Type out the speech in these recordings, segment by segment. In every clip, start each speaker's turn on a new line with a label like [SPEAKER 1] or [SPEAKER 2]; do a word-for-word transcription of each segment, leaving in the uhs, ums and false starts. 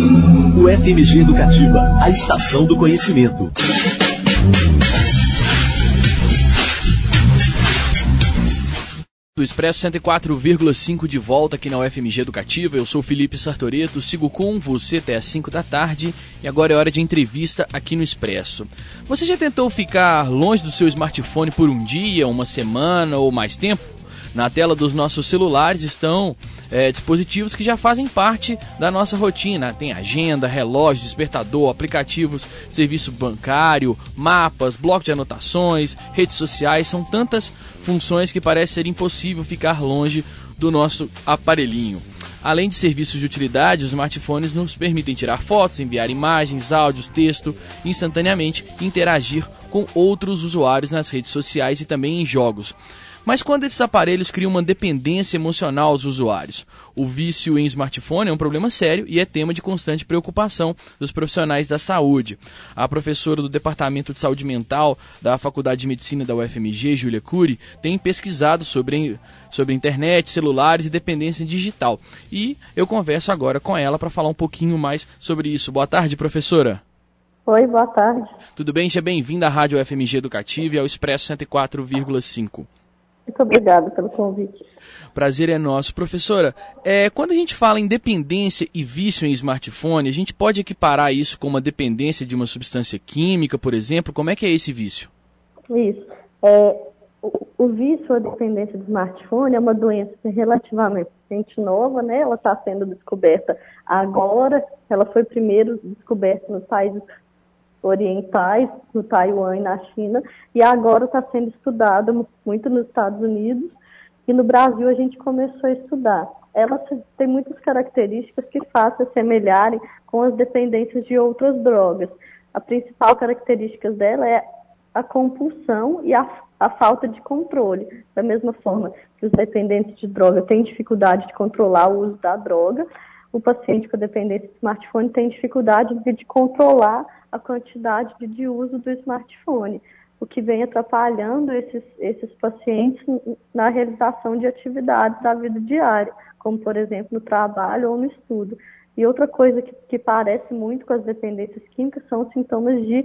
[SPEAKER 1] U F M G Educativa, a estação do conhecimento.
[SPEAKER 2] Do Expresso cento e quatro vírgula cinco de volta aqui na U F M G Educativa. Eu sou Felipe Sartoreto, sigo com você até às cinco da tarde e agora é hora de entrevista aqui no Expresso. Você já tentou ficar longe do seu smartphone por um dia, uma semana ou mais tempo? Na tela dos nossos celulares estão é, dispositivos que já fazem parte da nossa rotina. Tem agenda, relógio, despertador, aplicativos, serviço bancário, mapas, bloco de anotações, redes sociais. São tantas funções que parece ser impossível ficar longe do nosso aparelhinho. Além de serviços de utilidade, os smartphones nos permitem tirar fotos, enviar imagens, áudios, texto instantaneamente e interagir com outros usuários nas redes sociais e também em jogos. Mas quando esses aparelhos criam uma dependência emocional aos usuários? O vício em smartphone é um problema sério e é tema de constante preocupação dos profissionais da saúde. A professora do Departamento de Saúde Mental da Faculdade de Medicina da U F M G, Júlia Cury, tem pesquisado sobre, sobre internet, celulares e dependência digital. E eu converso agora com ela para falar um pouquinho mais sobre isso. Boa tarde, professora.
[SPEAKER 3] Oi, boa tarde.
[SPEAKER 2] Tudo bem? Seja bem-vinda à Rádio U F M G Educativa e ao Expresso cento e quatro vírgula cinco.
[SPEAKER 3] Muito obrigada pelo convite.
[SPEAKER 2] Prazer é nosso. Professora, é, quando a gente fala em dependência e vício em smartphone, a gente pode equiparar isso com uma dependência de uma substância química, por exemplo? Como é que é esse vício?
[SPEAKER 3] Isso. É, o, o vício, a dependência do smartphone é uma doença relativamente nova, né? Ela está sendo descoberta agora. Ela foi primeiro descoberta nos países orientais, no Taiwan e na China, e agora está sendo estudada muito nos Estados Unidos, e no Brasil a gente começou a estudar. Ela tem muitas características que fazem se assemelharem com as dependências de outras drogas. A principal característica dela é a compulsão e a, a falta de controle. Da mesma forma que os dependentes de droga têm dificuldade de controlar o uso da droga, o paciente com dependência de smartphone tem dificuldade de, de controlar a quantidade de, de uso do smartphone, o que vem atrapalhando esses, esses pacientes na realização de atividades da vida diária, como, por exemplo, no trabalho ou no estudo. E outra coisa que, que parece muito com as dependências químicas são os sintomas de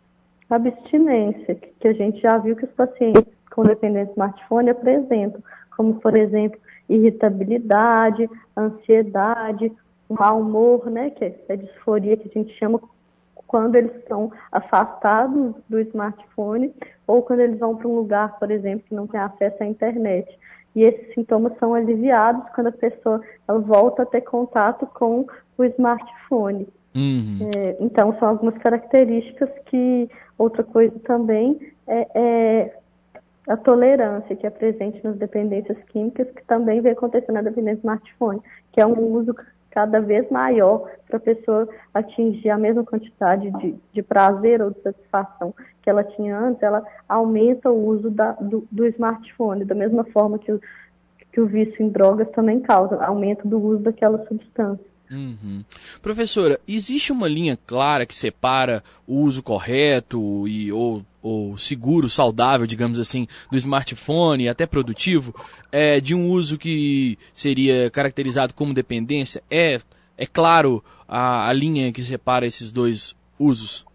[SPEAKER 3] abstinência, que, que a gente já viu que os pacientes com dependência de smartphone apresentam, como, por exemplo, irritabilidade, ansiedade, o mau humor, né, que é a disforia que a gente chama quando eles estão afastados do smartphone ou quando eles vão para um lugar, por exemplo, que não tem acesso à internet. E esses sintomas são aliviados quando a pessoa ela volta a ter contato com o smartphone.
[SPEAKER 2] Uhum.
[SPEAKER 3] É, então, são algumas características que... Outra coisa também é... é a tolerância que é presente nas dependências químicas, que também vem acontecendo na dependência do smartphone, que é um uso cada vez maior para a pessoa atingir a mesma quantidade de, de prazer ou de satisfação que ela tinha antes, ela aumenta o uso da, do, do smartphone, da mesma forma que o, que o vício em drogas também causa, aumento do uso daquela substância.
[SPEAKER 2] Uhum. Professora, existe uma linha clara que separa o uso correto e, ou, ou seguro, saudável, digamos assim, do smartphone, até produtivo, é, de um uso que seria caracterizado como dependência? É, é claro a, a linha que separa esses dois usos?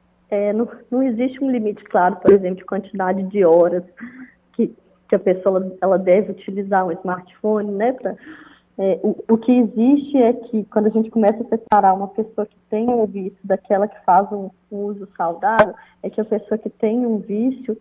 [SPEAKER 3] É, não, não existe um limite claro, por exemplo, de quantidade de horas que, que a pessoa ela deve utilizar um smartphone, né, para... É, o, o que existe é que quando a gente começa a separar uma pessoa que tem um vício daquela que faz um, um uso saudável, é que a pessoa que tem um vício,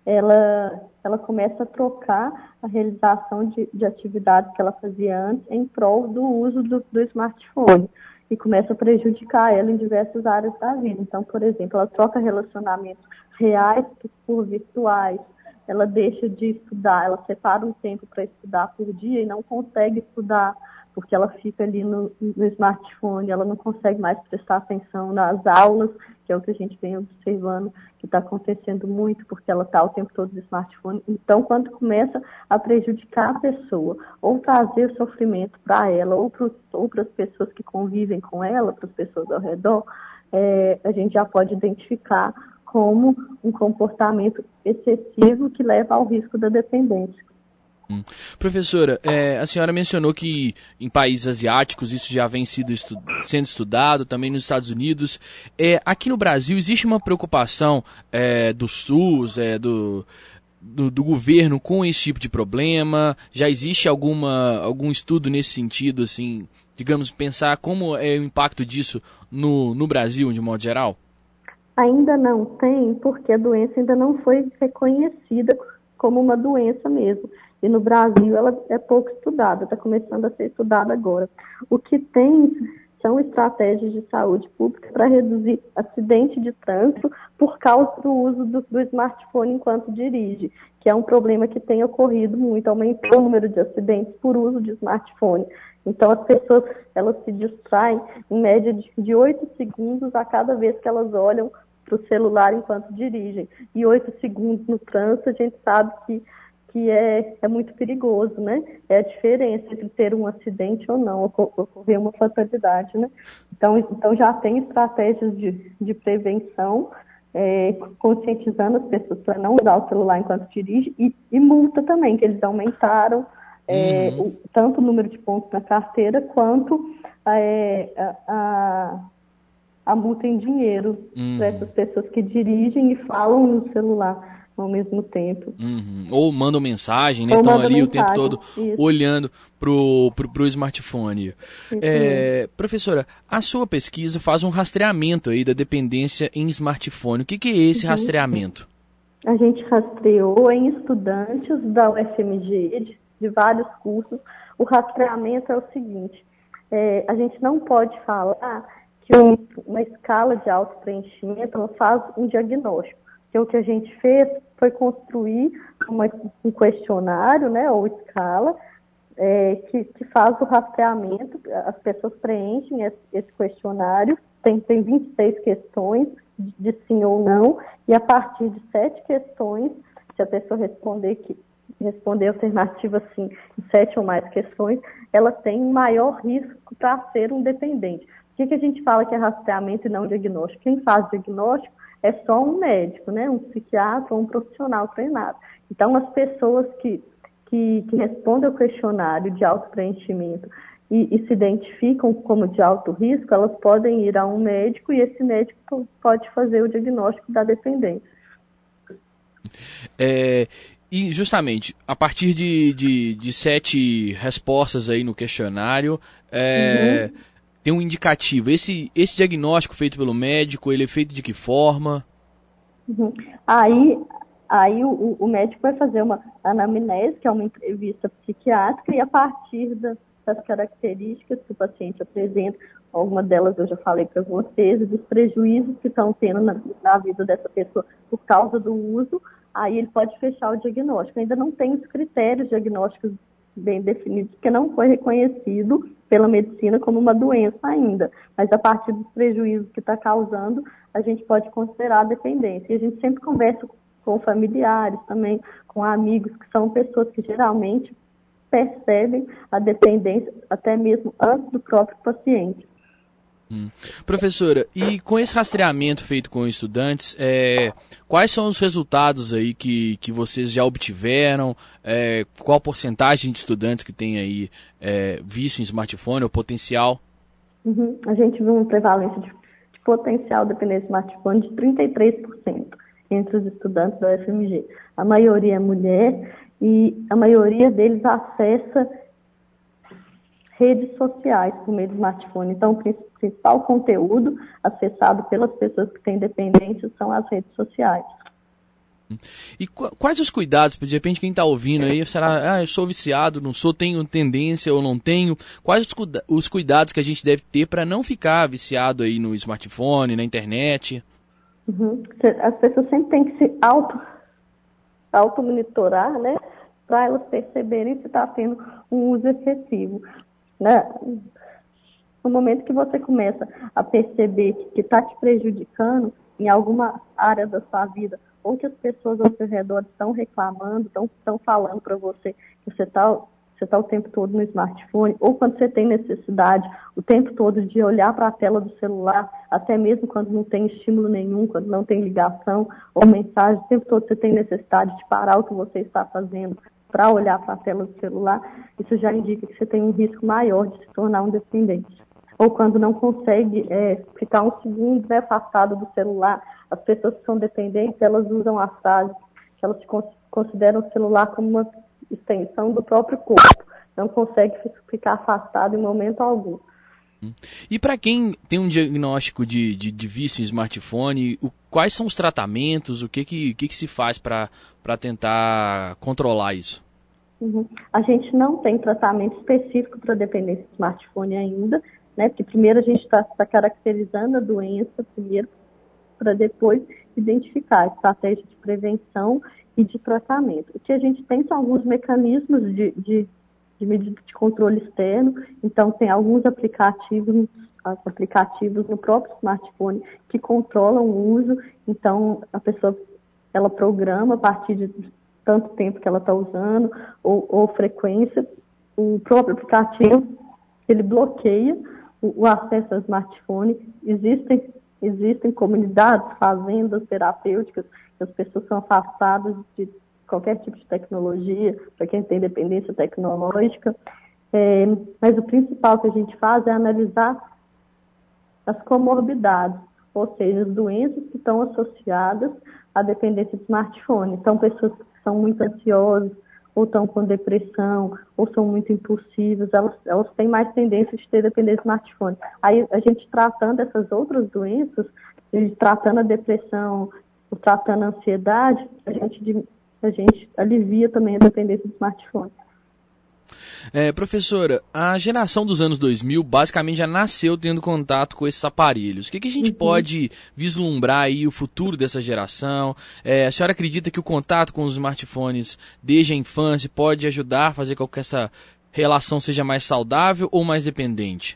[SPEAKER 3] ela, ela começa a trocar a realização de, de atividades que ela fazia antes em prol do uso do, do smartphone e começa a prejudicar ela em diversas áreas da vida. Então, por exemplo, ela troca relacionamentos reais por virtuais. Ela deixa de estudar, ela separa um tempo para estudar por dia e não consegue estudar, porque ela fica ali no, no smartphone, ela não consegue mais prestar atenção nas aulas, que é o que a gente vem observando, que está acontecendo muito, porque ela está o tempo todo no smartphone. Então, quando começa a prejudicar a pessoa, ou trazer sofrimento para ela, ou para as pessoas que convivem com ela, para as pessoas ao redor, é, a gente já pode identificar como um comportamento excessivo que leva ao risco da dependência.
[SPEAKER 2] Hum. Professora, é, a senhora mencionou que em países asiáticos isso já vem sido estu- sendo estudado, também nos Estados Unidos. É, aqui no Brasil existe uma preocupação é, do SUS, é, do, do, do governo com esse tipo de problema? Já existe alguma, algum estudo nesse sentido, assim, digamos, pensar como é o impacto disso no, no Brasil, de modo geral?
[SPEAKER 3] Ainda não tem, porque a doença ainda não foi reconhecida como uma doença mesmo. E no Brasil ela é pouco estudada, está começando a ser estudada agora. O que tem são estratégias de saúde pública para reduzir acidente de trânsito por causa do uso do, do smartphone enquanto dirige, que é um problema que tem ocorrido muito, aumentou o número de acidentes por uso de smartphone. Então as pessoas elas se distraem em média de, de oito segundos a cada vez que elas olham para o celular enquanto dirigem. E oito segundos no trânsito a gente sabe que que é, é muito perigoso, né? É a diferença entre ter um acidente ou não, ocorrer uma fatalidade, né? Então, então já tem estratégias de, de prevenção, é, conscientizando as pessoas para não usar o celular enquanto dirige, e, e multa também, que eles aumentaram é,
[SPEAKER 2] uhum.
[SPEAKER 3] o, tanto o número de pontos na carteira, quanto é, a, a, a multa em dinheiro
[SPEAKER 2] uhum.
[SPEAKER 3] para essas pessoas que dirigem e falam no celular ao mesmo tempo.
[SPEAKER 2] Uhum. Ou mandam mensagem, né? Estão ali mensagem. O tempo todo Isso. olhando pro, pro, pro smartphone. É, professora, a sua pesquisa faz um rastreamento aí da dependência em smartphone. O que, que é esse uhum. rastreamento?
[SPEAKER 3] A gente rastreou em estudantes da U F M G, de, de vários cursos. O rastreamento é o seguinte, é, a gente não pode falar que um, uma escala de autopreenchimento faz um diagnóstico. Que o que a gente fez foi construir uma, um questionário, né, ou escala, é, que, que faz o rastreamento. As pessoas preenchem esse, esse questionário, tem, tem vinte e seis questões de, de sim ou não, e a partir de sete questões, se a pessoa responder que responder a alternativa sim em sete ou mais questões, ela tem um maior risco para ser um dependente. Por que, que a gente fala que é rastreamento e não diagnóstico? Quem faz diagnóstico é só um médico, né? Um psiquiatra ou um profissional treinado. Então, as pessoas que, que, que respondem ao questionário de autopreenchimento e, e se identificam como de alto risco, elas podem ir a um médico e esse médico pode fazer o diagnóstico da dependência.
[SPEAKER 2] É, e, justamente, a partir de, de, de sete respostas aí no questionário, é... Uhum. Tem um indicativo. Esse, esse diagnóstico feito pelo médico, ele é feito de que forma?
[SPEAKER 3] Uhum. Aí, aí o, o médico vai fazer uma anamnese, que é uma entrevista psiquiátrica, e a partir das, das características que o paciente apresenta, alguma delas eu já falei para vocês, dos prejuízos que estão tendo na, na vida dessa pessoa por causa do uso, aí ele pode fechar o diagnóstico. Ainda não tem os critérios diagnósticos bem definidos, porque não foi reconhecido pela medicina como uma doença ainda. Mas a partir dos prejuízos que está causando, a gente pode considerar a dependência. E a gente sempre conversa com familiares também, com amigos, que são pessoas que geralmente percebem a dependência até mesmo antes do próprio paciente.
[SPEAKER 2] Hum. Professora, e com esse rastreamento feito com estudantes, é, quais são os resultados aí que, que vocês já obtiveram? É, qual a porcentagem de estudantes que tem aí é, vício em smartphone ou potencial?
[SPEAKER 3] Uhum. A gente viu uma prevalência de, de potencial dependência de smartphone de trinta e três por cento entre os estudantes da U F M G. A maioria é mulher e a maioria deles acessa redes sociais por meio do smartphone. Então, o principal conteúdo acessado pelas pessoas que têm dependência são as redes sociais.
[SPEAKER 2] E quais os cuidados, de repente quem está ouvindo aí, será, ah, eu sou viciado, não sou, tenho tendência ou não tenho, quais os, os cuidados que a gente deve ter para não ficar viciado aí no smartphone, na internet?
[SPEAKER 3] Uhum. As pessoas sempre têm que se auto, auto-monitorar, né, para elas perceberem se está tendo um uso excessivo. Né? No momento que você começa a perceber que está te prejudicando em alguma área da sua vida, ou que as pessoas ao seu redor estão reclamando, estão, estão falando para você que você está você tá o tempo todo no smartphone, ou quando você tem necessidade o tempo todo de olhar para a tela do celular, até mesmo quando não tem estímulo nenhum, quando não tem ligação ou mensagem, o tempo todo você tem necessidade de parar o que você está fazendo para olhar para a tela do celular, isso já indica que você tem um risco maior de se tornar um dependente. Ou quando não consegue é, ficar um segundo, né, afastado do celular. As pessoas que são dependentes, elas usam a frase que elas consideram o celular como uma extensão do próprio corpo. Não consegue ficar afastado em momento algum.
[SPEAKER 2] E para quem tem um diagnóstico de, de, de vício em smartphone, o, quais são os tratamentos, o que, que, que, que se faz para tentar controlar isso?
[SPEAKER 3] Uhum. A gente não tem tratamento específico para dependência de smartphone ainda, né? Porque primeiro a gente está tá caracterizando a doença, primeiro, para depois identificar a estratégia de prevenção e de tratamento. O que a gente tem são alguns mecanismos de, de, de medida de controle externo, então tem alguns aplicativos, aplicativos no próprio smartphone que controlam o uso, então a pessoa ela programa a partir de tanto tempo que ela está usando ou, ou frequência, o próprio aplicativo ele bloqueia o, o acesso ao smartphone. Existem, existem comunidades, fazendas terapêuticas, que as pessoas são afastadas de qualquer tipo de tecnologia, para quem tem dependência tecnológica. É, mas o principal que a gente faz é analisar as comorbidades, ou seja, as doenças que estão associadas à dependência de smartphone. Então, pessoas que são muito ansiosas, ou estão com depressão, ou são muito impulsivas, elas, elas têm mais tendência de ter dependência de smartphone. Aí, a gente tratando essas outras doenças, a gente tratando a depressão, tratando a ansiedade, a gente, a gente alivia também a dependência de smartphone.
[SPEAKER 2] É, professora, a geração dos anos dois mil basicamente já nasceu tendo contato com esses aparelhos. O que, que a gente uhum. pode vislumbrar aí o futuro dessa geração? É, a senhora acredita que o contato com os smartphones desde a infância pode ajudar a fazer com que essa relação seja mais saudável ou mais dependente?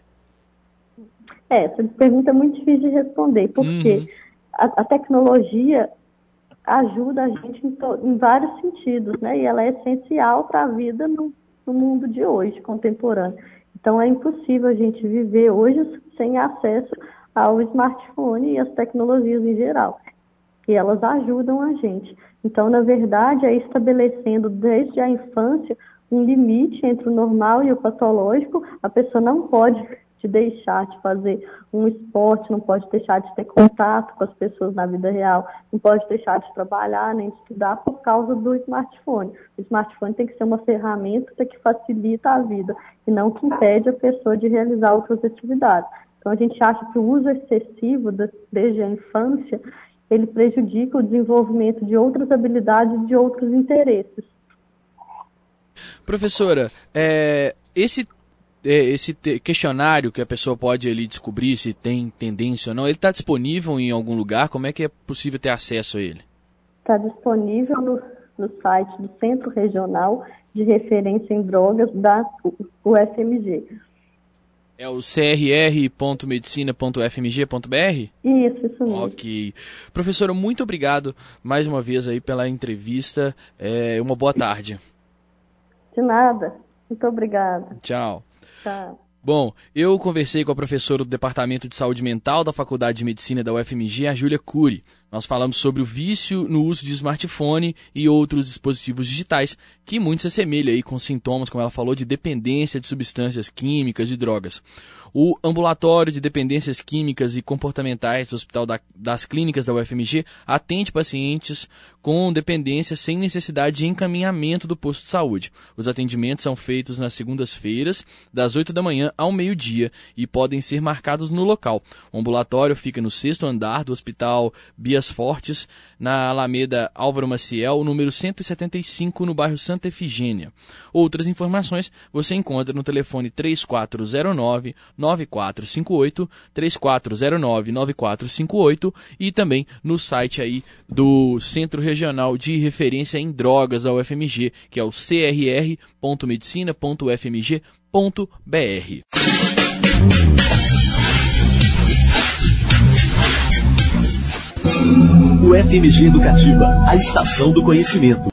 [SPEAKER 3] É, essa pergunta é muito difícil de responder, porque uhum. a, a tecnologia ajuda a gente em, to, em vários sentidos, né? E ela é essencial para a vida no no mundo de hoje, contemporâneo. Então, é impossível a gente viver hoje sem acesso ao smartphone e às tecnologias em geral. E elas ajudam a gente. Então, na verdade, é estabelecendo desde a infância um limite entre o normal e o patológico. A pessoa não pode te deixar de fazer um esporte, não pode deixar de ter contato com as pessoas na vida real, não pode deixar de trabalhar nem de estudar por causa do smartphone. O smartphone tem que ser uma ferramenta que facilita a vida e não que impede a pessoa de realizar outras atividades. Então a gente acha que o uso excessivo desde a infância, ele prejudica o desenvolvimento de outras habilidades e de outros interesses.
[SPEAKER 2] Professora, é, esse esse questionário que a pessoa pode ali descobrir se tem tendência ou não, ele está disponível em algum lugar? Como é que é possível ter acesso a ele?
[SPEAKER 3] Está disponível no, no site do Centro Regional de Referência em Drogas da U F M G.
[SPEAKER 2] É o c r r ponto medicina ponto u f m g ponto b r?
[SPEAKER 3] Isso, isso mesmo.
[SPEAKER 2] Ok. Professora, muito obrigado mais uma vez aí pela entrevista. É, uma boa tarde.
[SPEAKER 3] De nada. Muito obrigada.
[SPEAKER 2] Tchau.
[SPEAKER 3] Tá.
[SPEAKER 2] Bom, eu conversei com a professora do Departamento de Saúde Mental da Faculdade de Medicina da U F M G, a Júlia Cury. Nós falamos sobre o vício no uso de smartphone e outros dispositivos digitais, que muito se assemelha aí com sintomas, como ela falou, de dependência de substâncias químicas e drogas. O Ambulatório de Dependências Químicas e Comportamentais do Hospital da, das Clínicas da U F M G atende pacientes com dependência sem necessidade de encaminhamento do posto de saúde. Os atendimentos são feitos nas segundas-feiras, das oito da manhã ao meio-dia, e podem ser marcados no local. O ambulatório fica no sexto andar do Hospital Bias Fortes, na Alameda Álvaro Maciel, número cento e setenta e cinco, no bairro Santa Efigênia. Outras informações você encontra no telefone três quatro zero nove, nove quatro cinco oito, três quatro zero nove, nove quatro cinco oito, e também no site aí do Centro Regional de Referência em Drogas da U F M G, que é o c r r ponto medicina ponto u f m g ponto b r.
[SPEAKER 1] U F M G Educativa, a estação do conhecimento.